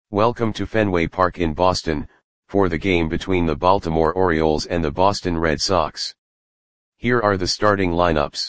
Welcome to Fenway Park in Boston, for the game between the Baltimore Orioles and the Boston Red Sox. Here are the starting lineups.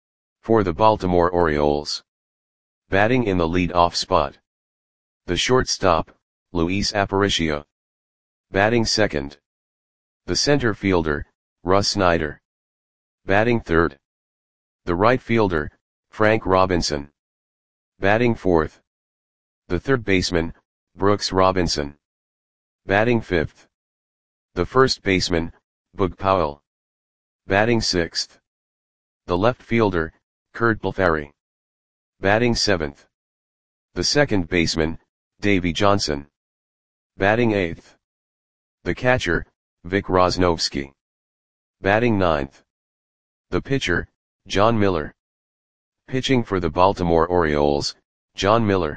For the Baltimore Orioles. Batting in the lead-off spot. The shortstop, Luis Aparicio. Batting second. The center fielder, Russ Snyder. Batting third. The right fielder, Frank Robinson. Batting fourth. The third baseman, Brooks Robinson. Batting fifth. The first baseman, Boog Powell. Batting sixth. The left fielder, Curt Blefary. Batting seventh. The second baseman, Davey Johnson. Batting eighth. The catcher, Vic Rosnovsky. Batting ninth. The pitcher, Jon Miller. Pitching for the Baltimore Orioles, Jon Miller.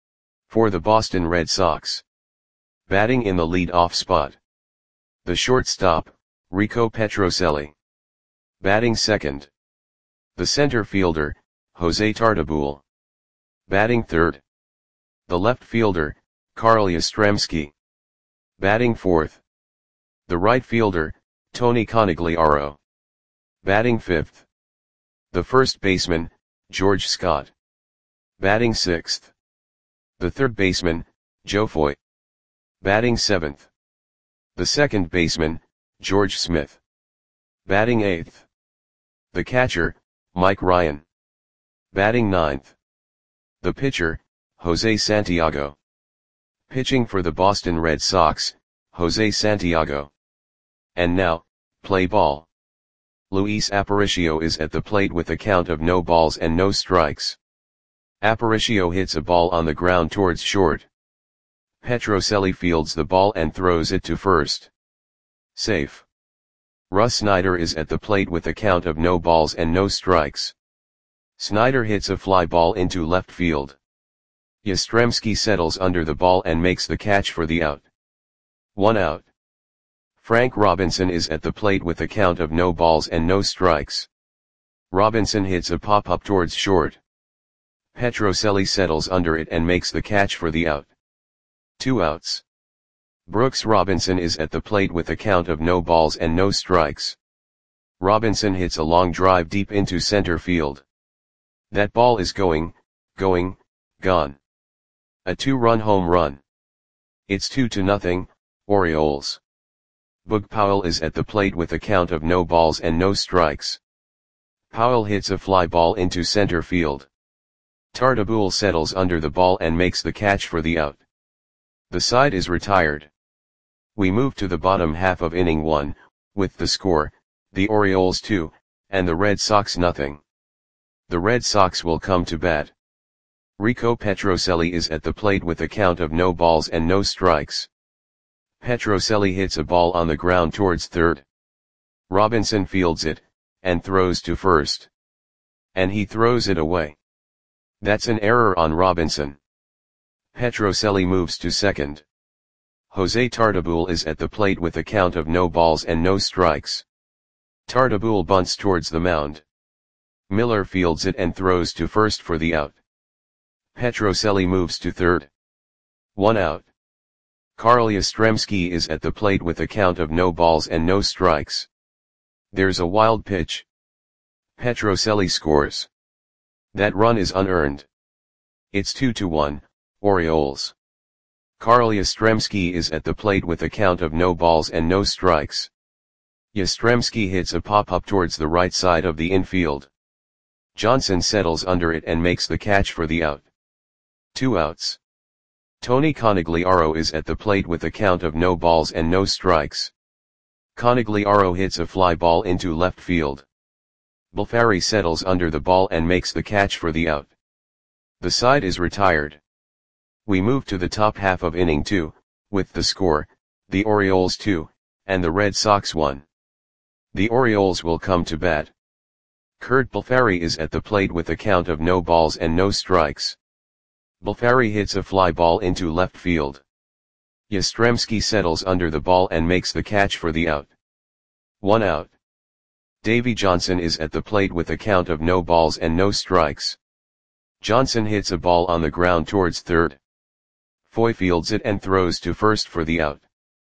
For the Boston Red Sox. Batting in the lead-off spot. The shortstop, Rico Petrocelli. Batting second. The center fielder, Jose Tartabull. Batting third. The left fielder, Carl Yastrzemski. Batting fourth. The right fielder, Tony Conigliaro. Batting fifth. The first baseman, George Scott. Batting sixth. The third baseman, Joe Foy. Batting seventh. The second baseman, George Smith. Batting eighth. The catcher, Mike Ryan. Batting ninth. The pitcher, Jose Santiago. Pitching for the Boston Red Sox, Jose Santiago. And now, play ball. Luis Aparicio is at the plate with a count of no balls and no strikes. Aparicio hits a ball on the ground towards short. Petrocelli fields the ball and throws it to first. Safe. Russ Snyder is at the plate with a count of no balls and no strikes. Snyder hits a fly ball into left field. Yastrzemski settles under the ball and makes the catch for the out. 1 out. Frank Robinson is at the plate with a count of no balls and no strikes. Robinson hits a pop-up towards short. Petrocelli settles under it and makes the catch for the out. 2 outs. Brooks Robinson is at the plate with a count of no balls and no strikes. Robinson hits a long drive deep into center field. That ball is gone. A 2-run home run. It's 2-0, Orioles. Boog Powell is at the plate with a count of no balls and no strikes. Powell hits a fly ball into center field. Tartabull settles under the ball and makes the catch for the out. The side is retired. We move to the bottom half of inning 1, with the score, the Orioles 2, and the Red Sox nothing. The Red Sox will come to bat. Rico Petrocelli is at the plate with a count of no balls and no strikes. Petrocelli hits a ball on the ground towards third. Robinson fields it, and throws to first. And he throws it away. That's an error on Robinson. Petrocelli moves to second. Jose Tartabull is at the plate with a count of no balls and no strikes. Tartabull bunts towards the mound. Miller fields it and throws to first for the out. Petrocelli moves to third. 1 out. Carl Yastrzemski is at the plate with a count of no balls and no strikes. There's a wild pitch. Petrocelli scores. That run is unearned. It's 2-1, Orioles. Carl Yastrzemski is at the plate with a count of no balls and no strikes. Yastrzemski hits a pop-up towards the right side of the infield. Johnson settles under it and makes the catch for the out. 2 outs. Tony Conigliaro is at the plate with a count of no balls and no strikes. Conigliaro hits a fly ball into left field. Blefary settles under the ball and makes the catch for the out. The side is retired. We move to the top half of inning 2, with the score, the Orioles 2, and the Red Sox 1. The Orioles will come to bat. Curt Blefary is at the plate with a count of no balls and no strikes. Blefary hits a fly ball into left field. Yastrzemski settles under the ball and makes the catch for the out. 1 out. Davey Johnson is at the plate with a count of no balls and no strikes. Johnson hits a ball on the ground towards third. Foy fields it and throws to first for the out.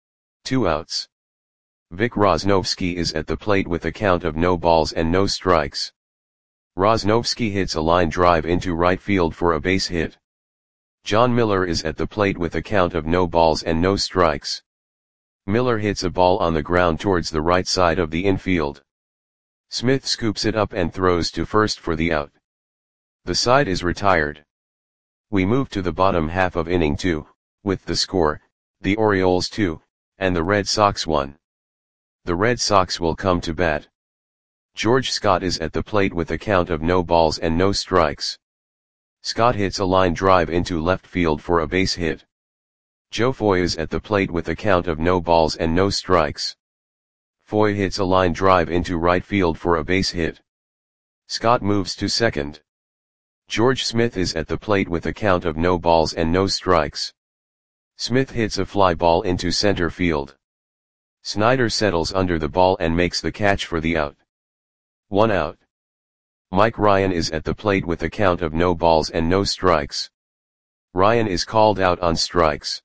2 outs. Vic Rosnovsky is at the plate with a count of no balls and no strikes. Rosnovsky hits a line drive into right field for a base hit. John Miller is at the plate with a count of no balls and no strikes. Miller hits a ball on the ground towards the right side of the infield. Smith scoops it up and throws to first for the out. The side is retired. We move to the bottom half of inning 2, with the score, the Orioles 2, and the Red Sox 1. The Red Sox will come to bat. George Scott is at the plate with a count of no balls and no strikes. Scott hits a line drive into left field for a base hit. Joe Foy is at the plate with a count of no balls and no strikes. Foy hits a line drive into right field for a base hit. Scott moves to second. George Smith is at the plate with a count of no balls and no strikes. Smith hits a fly ball into center field. Snyder settles under the ball and makes the catch for the out. 1 out. Mike Ryan is at the plate with a count of no balls and no strikes. Ryan is called out on strikes.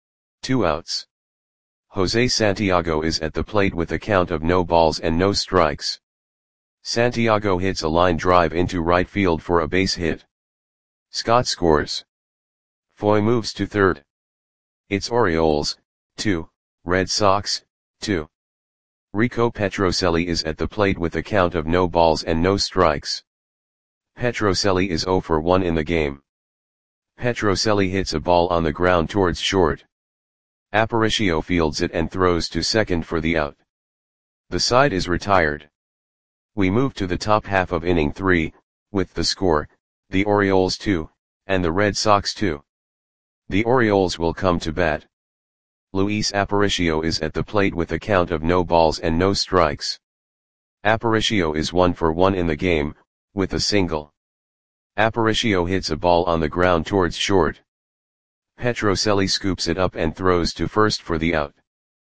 2 outs. Jose Santiago is at the plate with a count of no balls and no strikes. Santiago hits a line drive into right field for a base hit. Scott scores. Foy moves to third. It's Orioles, 2, Red Sox, 2. Rico Petrocelli is at the plate with a count of no balls and no strikes. Petrocelli is 0 for 1 in the game. Petrocelli hits a ball on the ground towards short. Aparicio fields it and throws to second for the out. The side is retired. We move to the top half of inning 3, with the score, the Orioles 2, and the Red Sox 2. The Orioles will come to bat. Luis Aparicio is at the plate with a count of no balls and no strikes. Aparicio is 1 for 1 in the game, with a single. Aparicio hits a ball on the ground towards short. Petrocelli scoops it up and throws to first for the out.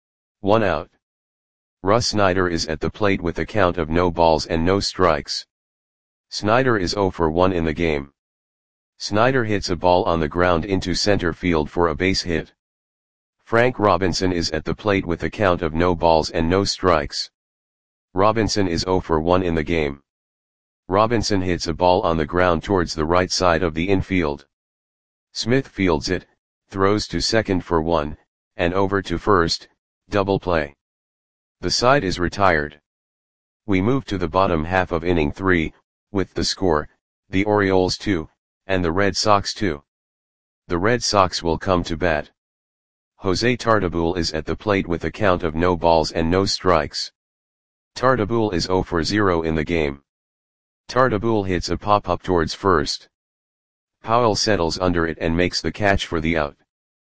1 out. Russ Snyder is at the plate with a count of no balls and no strikes. Snyder is 0 for 1 in the game. Snyder hits a ball on the ground into center field for a base hit. Frank Robinson is at the plate with a count of no balls and no strikes. Robinson is 0 for 1 in the game. Robinson hits a ball on the ground towards the right side of the infield. Smith fields it, throws to second for 1, and over to first, double play. The side is retired. We move to the bottom half of inning 3, with the score, the Orioles 2, and the Red Sox 2. The Red Sox will come to bat. Jose Tartabull is at the plate with a count of no balls and no strikes. Tartabull is 0 for 0 in the game. Tartabull hits a pop-up towards first. Powell settles under it and makes the catch for the out.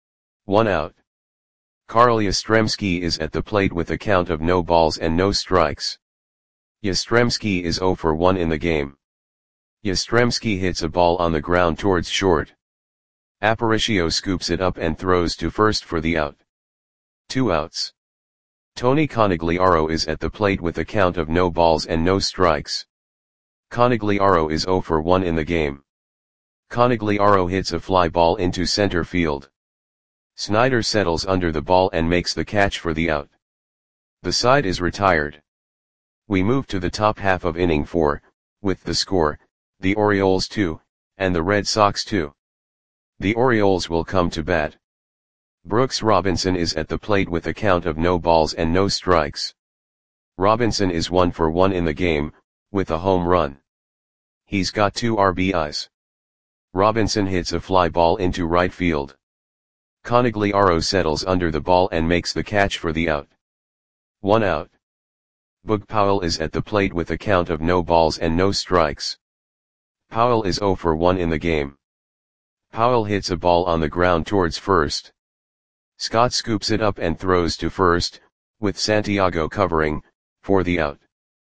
1 out. Carl Yastrzemski is at the plate with a count of no balls and no strikes. Yastrzemski is 0 for 1 in the game. Yastrzemski hits a ball on the ground towards short. Aparicio scoops it up and throws to first for the out. 2 outs. Tony Conigliaro is at the plate with a count of no balls and no strikes. Conigliaro is 0 for 1 in the game. Conigliaro hits a fly ball into center field. Snyder settles under the ball and makes the catch for the out. The side is retired. We move to the top half of inning 4, with the score, the Orioles 2, and the Red Sox 2. The Orioles will come to bat. Brooks Robinson is at the plate with a count of no balls and no strikes. Robinson is 1 for 1 in the game, with a home run. He's got 2 RBIs. Robinson hits a fly ball into right field. Conigliaro settles under the ball and makes the catch for the out. 1 out. Boog Powell is at the plate with a count of no balls and no strikes. Powell is 0 for 1 in the game. Powell hits a ball on the ground towards first. Scott scoops it up and throws to first, with Santiago covering, for the out.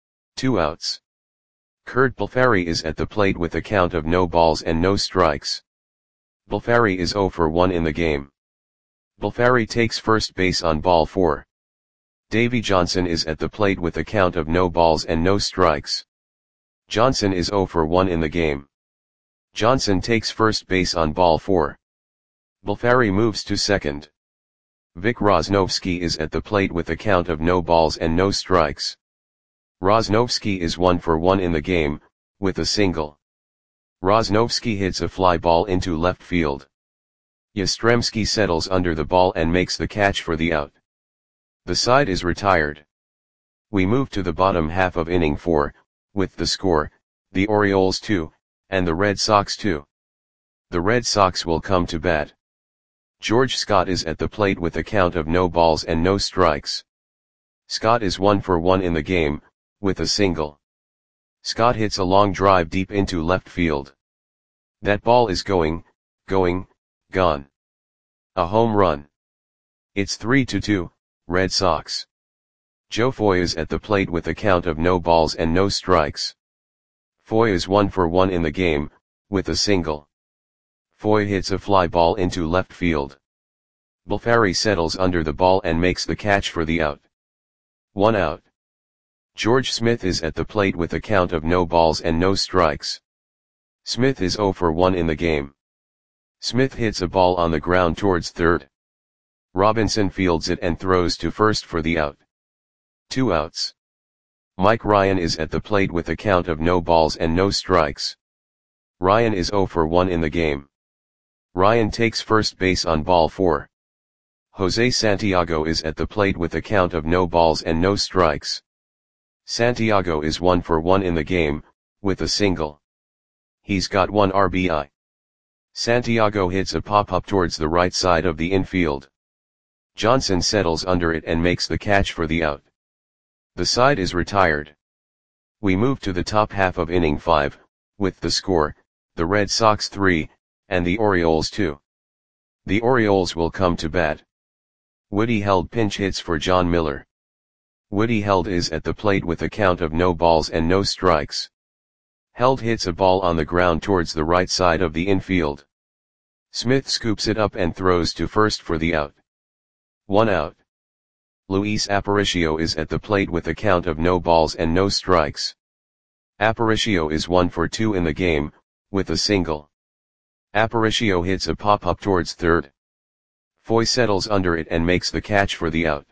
2 outs. Kurt Balfari is at the plate with a count of no balls and no strikes. Balfari is 0 for 1 in the game. Balfari takes first base on ball 4. Davey Johnson is at the plate with a count of no balls and no strikes. Johnson is 0 for 1 in the game. Johnson takes first base on ball 4. Balfari moves to second. Vic Rosnovsky is at the plate with a count of no balls and no strikes. Rosnovsky is 1 for 1 in the game, with a single. Rosnovsky hits a fly ball into left field. Yastrzemski settles under the ball and makes the catch for the out. The side is retired. We move to the bottom half of inning 4, with the score, the Orioles 2, and the Red Sox 2. The Red Sox will come to bat. George Scott is at the plate with a count of no balls and no strikes. Scott is 1 for 1 in the game, with a single. Scott hits a long drive deep into left field. That ball is gone. A home run. It's 3-2, Red Sox. Joe Foy is at the plate with a count of no balls and no strikes. Foy is 1 for 1 in the game, with a single. Foy hits a fly ball into left field. Balfari settles under the ball and makes the catch for the out. 1 out. George Smith is at the plate with a count of no balls and no strikes. Smith is 0 for 1 in the game. Smith hits a ball on the ground towards third. Robinson fields it and throws to first for the out. 2 outs. Mike Ryan is at the plate with a count of no balls and no strikes. Ryan is 0 for 1 in the game. Ryan takes first base on ball 4. Jose Santiago is at the plate with a count of no balls and no strikes. Santiago is 1 for 1 in the game, with a single. He's got 1 RBI. Santiago hits a pop-up towards the right side of the infield. Johnson settles under it and makes the catch for the out. The side is retired. We move to the top half of inning 5, with the score, the Red Sox 3, and the Orioles 2. The Orioles will come to bat. Woody Held pinch hits for John Miller. Woody Held is at the plate with a count of no balls and no strikes. Held hits a ball on the ground towards the right side of the infield. Smith scoops it up and throws to first for the out. 1 out. Luis Aparicio is at the plate with a count of no balls and no strikes. Aparicio is 1 for 2 in the game, with a single. Aparicio hits a pop-up towards third. Foy settles under it and makes the catch for the out.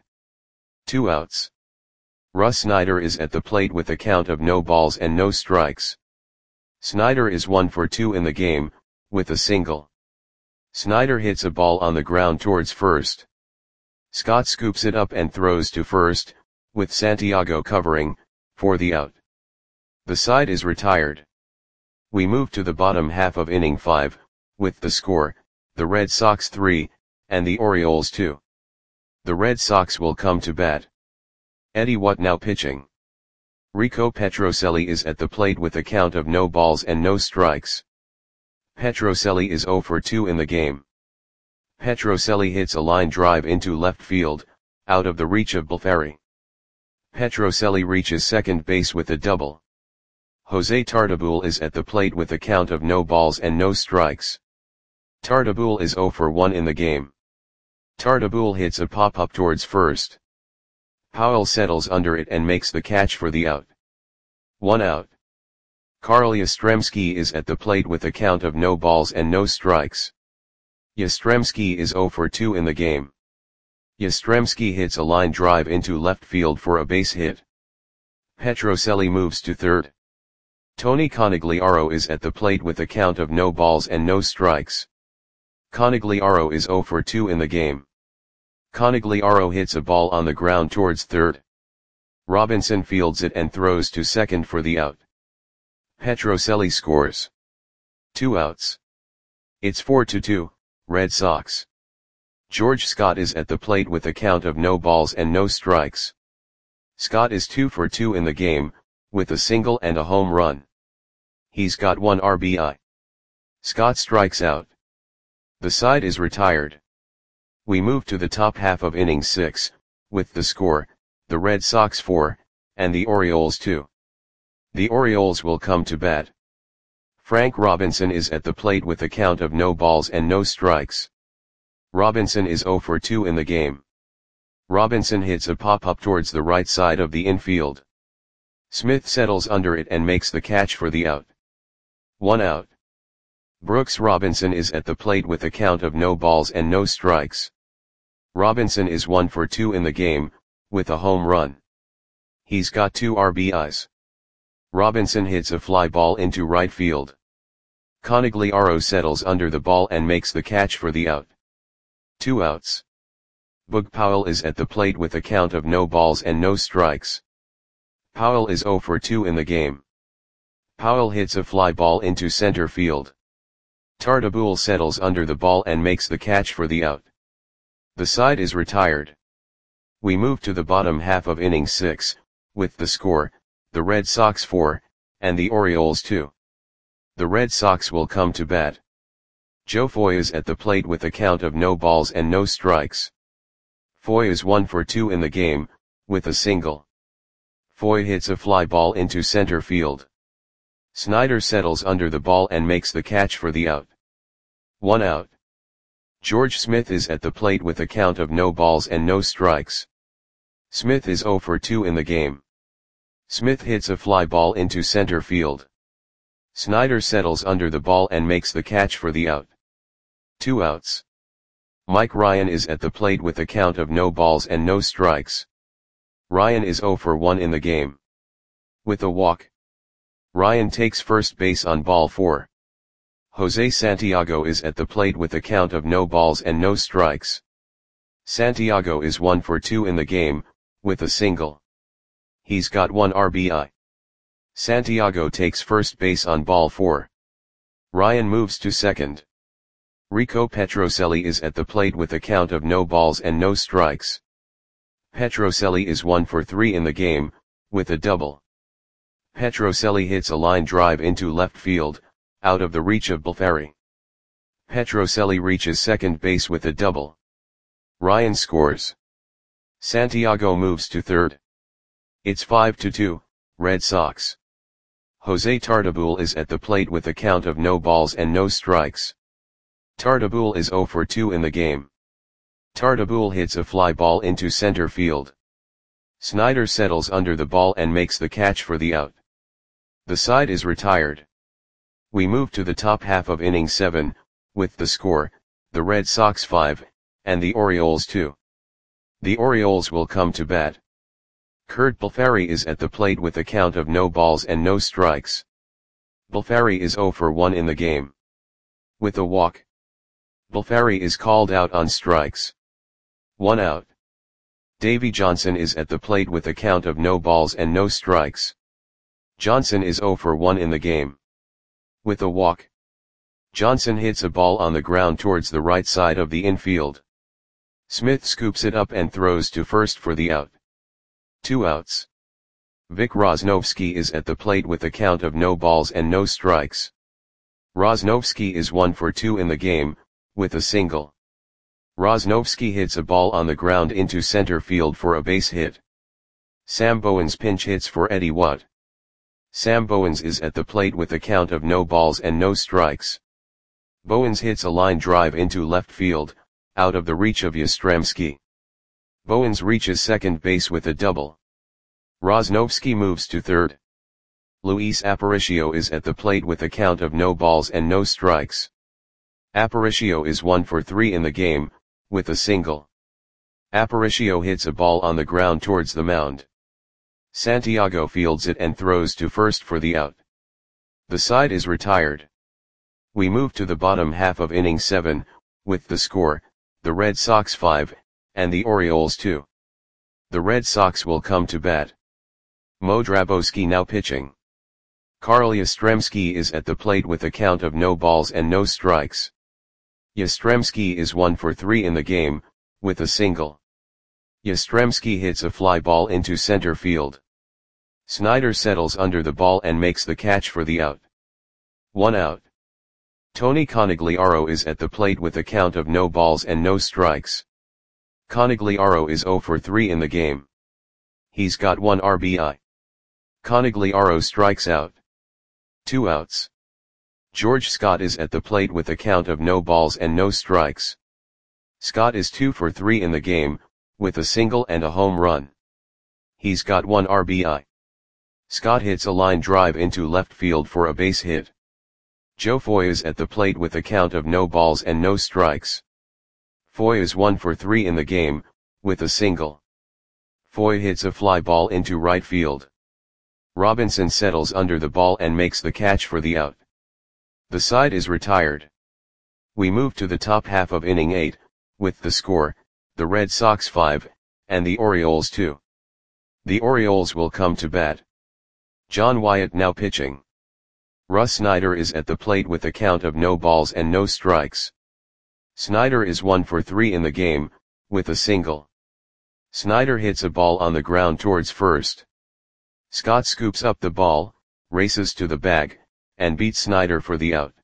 2 outs. Russ Snyder is at the plate with a count of no balls and no strikes. Snyder is 1 for 2 in the game, with a single. Snyder hits a ball on the ground towards first. Scott scoops it up and throws to first, with Santiago covering, for the out. The side is retired. We move to the bottom half of inning 5, with the score, the Red Sox 3, and the Orioles 2. The Red Sox will come to bat. Eddie Watnow pitching. Rico Petrocelli is at the plate with a count of no balls and no strikes. Petrocelli is 0 for 2 in the game. Petrocelli hits a line drive into left field, out of the reach of Balfari. Petrocelli reaches second base with a double. Jose Tartabull is at the plate with a count of no balls and no strikes. Tartabull is 0 for 1 in the game. Tartabull hits a pop-up towards first. Powell settles under it and makes the catch for the out. 1 out. Carl Yastrzemski is at the plate with a count of no balls and no strikes. Yastrzemski is 0 for 2 in the game. Yastrzemski hits a line drive into left field for a base hit. Petrocelli moves to third. Tony Conigliaro is at the plate with a count of no balls and no strikes. Conigliaro is 0 for 2 in the game. Conigliaro hits a ball on the ground towards third. Robinson fields it and throws to second for the out. Petrocelli scores. 2 outs. It's 4-2, Red Sox. George Scott is at the plate with a count of no balls and no strikes. Scott is 2 for 2 in the game, with a single and a home run. He's got 1 RBI. Scott strikes out. The side is retired. We move to the top half of inning 6, with the score, the Red Sox 4, and the Orioles 2. The Orioles will come to bat. Frank Robinson is at the plate with a count of no balls and no strikes. Robinson is 0 for 2 in the game. Robinson hits a pop-up towards the right side of the infield. Smith settles under it and makes the catch for the out. 1 out. Brooks Robinson is at the plate with a count of no balls and no strikes. Robinson is 1 for 2 in the game, with a home run. He's got 2 RBIs. Robinson hits a fly ball into right field. Conigliaro settles under the ball and makes the catch for the out. 2 outs. Boog Powell is at the plate with a count of no balls and no strikes. Powell is 0 for 2 in the game. Powell hits a fly ball into center field. Tartabull settles under the ball and makes the catch for the out. The side is retired. We move to the bottom half of inning 6, with the score, the Red Sox 4, and the Orioles 2. The Red Sox will come to bat. Joe Foy is at the plate with a count of no balls and no strikes. Foy is 1 for 2 in the game, with a single. Foy hits a fly ball into center field. Snyder settles under the ball and makes the catch for the out. 1 out. George Smith is at the plate with a count of no balls and no strikes. Smith is 0 for 2 in the game. Smith hits a fly ball into center field. Snyder settles under the ball and makes the catch for the out. 2 outs. Mike Ryan is at the plate with a count of no balls and no strikes. Ryan is 0 for 1 in the game. With a walk, Ryan takes first base on ball 4. Jose Santiago is at the plate with a count of no balls and no strikes. Santiago is 1 for 2 in the game, with a single. He's got 1 RBI. Santiago takes first base on ball 4. Ryan moves to second. Rico Petrocelli is at the plate with a count of no balls and no strikes. Petrocelli is 1 for 3 in the game, with a double. Petrocelli hits a line drive into left field, out of the reach of Balfari. Petrocelli reaches second base with a double. Ryan scores. Santiago moves to third. It's 5-2, Red Sox. Jose Tartabull is at the plate with a count of no balls and no strikes. Tartabull is 0 for 2 in the game. Tartabull hits a fly ball into center field. Snyder settles under the ball and makes the catch for the out. The side is retired. We move to the top half of inning 7, with the score, the Red Sox 5, and the Orioles 2. The Orioles will come to bat. Kurt Balfari is at the plate with a count of no balls and no strikes. Balfari is 0 for 1 in the game. With a walk, Balfari is called out on strikes. 1 out. Davey Johnson is at the plate with a count of no balls and no strikes. Johnson is 0 for 1 in the game. With a walk, Johnson hits a ball on the ground towards the right side of the infield. Smith scoops it up and throws to first for the out. 2 outs. Vic Rosnovsky is at the plate with a count of no balls and no strikes. Rosnovsky is 1 for 2 in the game, with a single. Rosnovsky hits a ball on the ground into center field for a base hit. Sam Bowens pinch hits for Eddie Watt. Sam Bowens is at the plate with a count of no balls and no strikes. Bowens hits a line drive into left field, out of the reach of Yastrzemski. Bowens reaches second base with a double. Rosnovsky moves to third. Luis Aparicio is at the plate with a count of no balls and no strikes. Aparicio is 1 for 3 in the game, with a single. Aparicio hits a ball on the ground towards the mound. Santiago fields it and throws to first for the out. The side is retired. We move to the bottom half of inning 7, with the score, the Red Sox 5, and the Orioles 2. The Red Sox will come to bat. Mo Drabowski now pitching. Carl Yastrzemski is at the plate with a count of no balls and no strikes. Yastrzemski is 1 for 3 in the game, with a single. Yastrzemski hits a fly ball into center field. Snyder settles under the ball and makes the catch for the out. 1 out. Tony Conigliaro is at the plate with a count of no balls and no strikes. Conigliaro is 0 for 3 in the game. He's got 1 RBI. Conigliaro strikes out. 2 outs. George Scott is at the plate with a count of no balls and no strikes. Scott is 2 for 3 in the game, with a single and a home run. He's got 1 RBI. Scott hits a line drive into left field for a base hit. Joe Foy is at the plate with a count of no balls and no strikes. Foy is 1 for 3 in the game, with a single. Foy hits a fly ball into right field. Robinson settles under the ball and makes the catch for the out. The side is retired. We move to the top half of inning 8, with the score, the Red Sox 5, and the Orioles 2. The Orioles will come to bat. John Wyatt now pitching. Russ Snyder is at the plate with a count of no balls and no strikes. Snyder is 1 for 3 in the game, with a single. Snyder hits a ball on the ground towards first. Scott scoops up the ball, races to the bag, and beats Snyder for the out.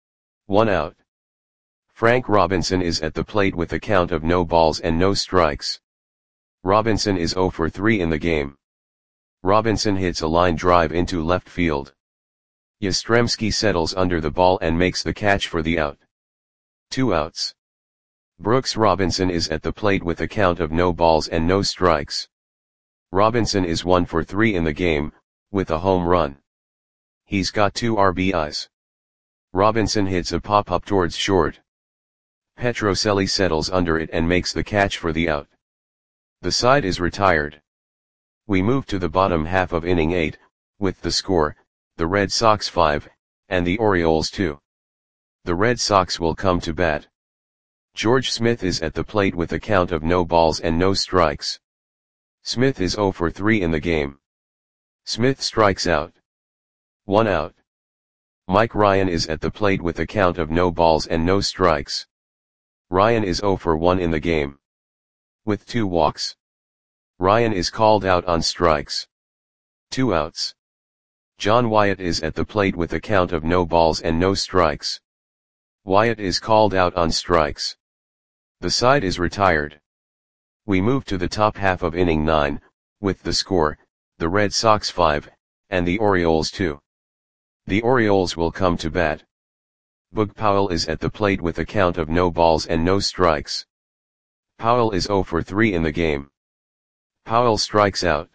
1 out. Frank Robinson is at the plate with a count of no balls and no strikes. Robinson is 0 for 3 in the game. Robinson hits a line drive into left field. Yastrzemski settles under the ball and makes the catch for the out. 2 outs. Brooks Robinson is at the plate with a count of no balls and no strikes. Robinson is 1 for 3 in the game, with a home run. He's got 2 RBIs. Robinson hits a pop-up towards short. Petrocelli settles under it and makes the catch for the out. The side is retired. We move to the bottom half of inning 8, with the score, the Red Sox 5, and the Orioles 2. The Red Sox will come to bat. George Smith is at the plate with a count of no balls and no strikes. Smith is 0 for 3 in the game. Smith strikes out. 1 out. Mike Ryan is at the plate with a count of no balls and no strikes. Ryan is 0 for 1 in the game. With 2 walks. Ryan is called out on strikes. 2 outs. John Wyatt is at the plate with a count of no balls and no strikes. Wyatt is called out on strikes. The side is retired. We move to the top half of inning 9, with the score, the Red Sox 5, and the Orioles 2. The Orioles will come to bat. Boog Powell is at the plate with a count of no balls and no strikes. Powell is 0 for 3 in the game. Powell strikes out.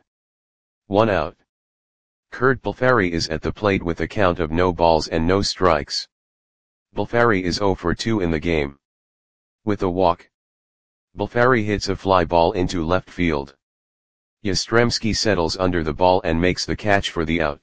1 out. Curt Balfari is at the plate with a count of no balls and no strikes. Balfari is 0 for 2 in the game. With a walk. Balfari hits a fly ball into left field. Yastrzemski settles under the ball and makes the catch for the out.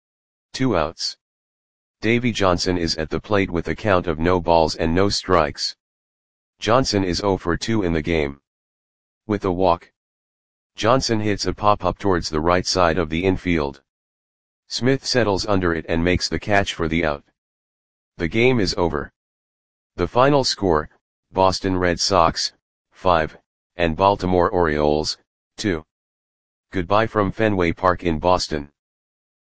2 outs. Davey Johnson is at the plate with a count of no balls and no strikes. Johnson is 0 for 2 in the game. With a walk. Johnson hits a pop-up towards the right side of the infield. Smith settles under it and makes the catch for the out. The game is over. The final score, Boston Red Sox, 5, and Baltimore Orioles, 2. Goodbye from Fenway Park in Boston.